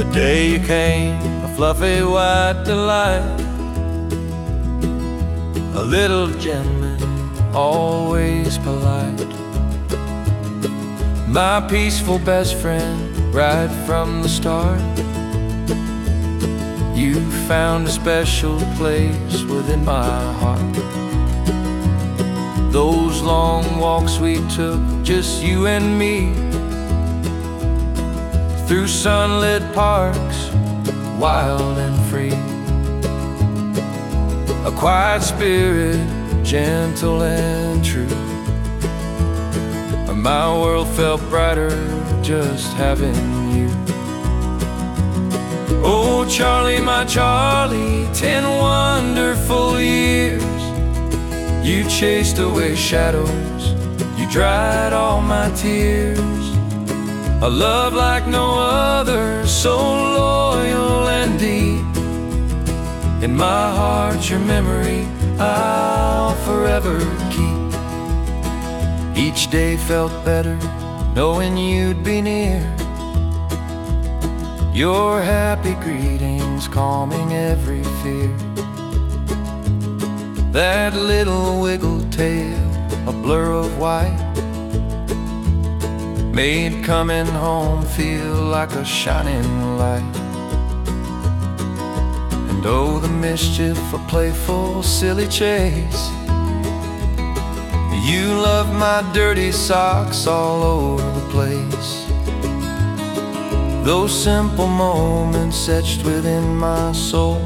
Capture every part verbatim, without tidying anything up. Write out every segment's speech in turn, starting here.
Day you came, a fluffy white delight, a little gentleman, always polite, my peaceful best friend right from the start. You found a special place within my heart. Those long walks we took, just you and me, through sunlit parks, wild and free. A quiet spirit, gentle and true. My world felt brighter just having you. Oh, Charlie, my Charlie, ten wonderful years. You chased away shadows, you dried all my tears. A love like no other, so loyal and deep. In my heart, your memory I'll forever keep. Each day felt better, knowing you'd be near. Your happy greetings calming every fear. That little wiggle tail, a blur of white, made coming home feel like a shining light. And oh, the mischief, a playful, silly chase. You love my dirty socks all over the place. Those simple moments etched within my soul.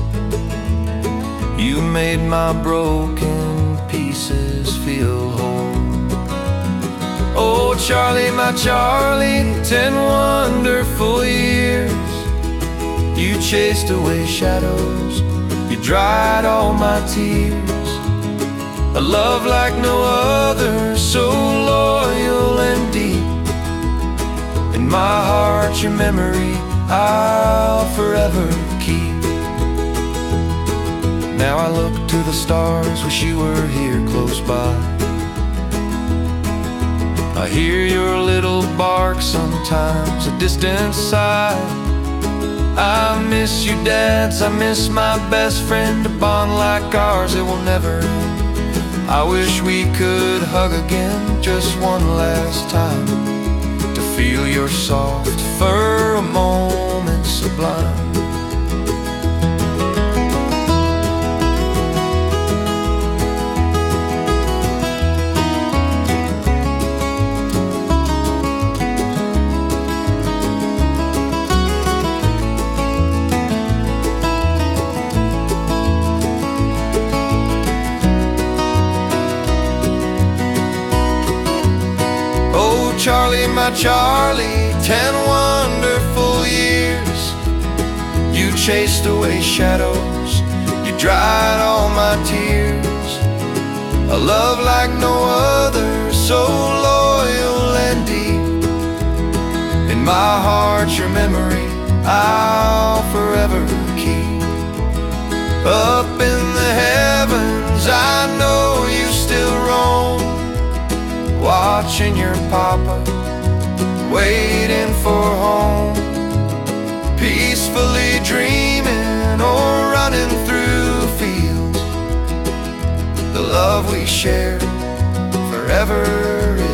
You made my broken pieces feel whole. Oh, Charlie, my Charlie, ten wonderful years. You chased away shadows, you dried all my tears. A love like no other, so loyal and deep. In my heart, your memory I'll forever keep. Now I look to the stars, wish you were here close by. I hear your little bark sometimes, a distant sigh. I miss you, dads, I miss my best friend. A bond like ours, it will never end. I wish we could hug again, just one last time, to feel your soft fur a moment sublime. Charlie, my Charlie, ten wonderful years. You chased away shadows, you dried all my tears. A love like no other, so loyal and deep. In my heart, your memory I'll forever keep. Up in the heavens, I know you still roam, watching your papa, waiting for home, peacefully dreaming or running through fields. The love we shared forever